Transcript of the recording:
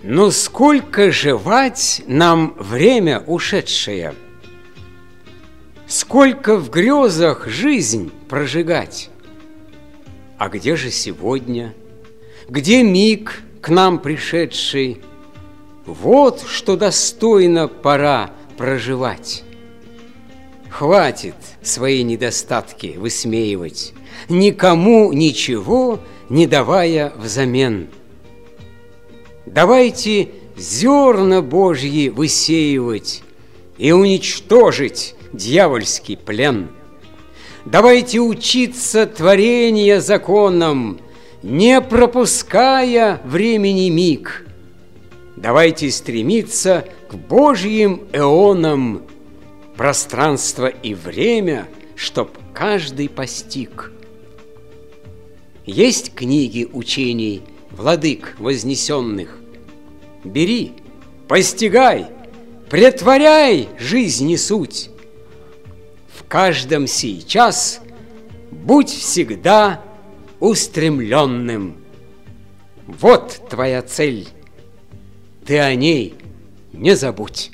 Но сколько жевать нам время ушедшее, сколько в грезах жизнь прожигать. А где же сегодня, где миг к нам пришедший? Вот что достойно пора проживать. Хватит свои недостатки высмеивать, никому ничего не давая взамен. Давайте зерна Божьи высеивать и уничтожить дьявольский плен. Давайте учиться творения законам, не пропуская времени миг. Давайте стремиться к Божьим эонам, пространство и время, чтоб каждый постиг. Есть книги учений владык вознесенных. Бери, постигай, претворяй жизни суть. В каждом сейчас будь всегда устремленным. Вот твоя цель, ты о ней не забудь.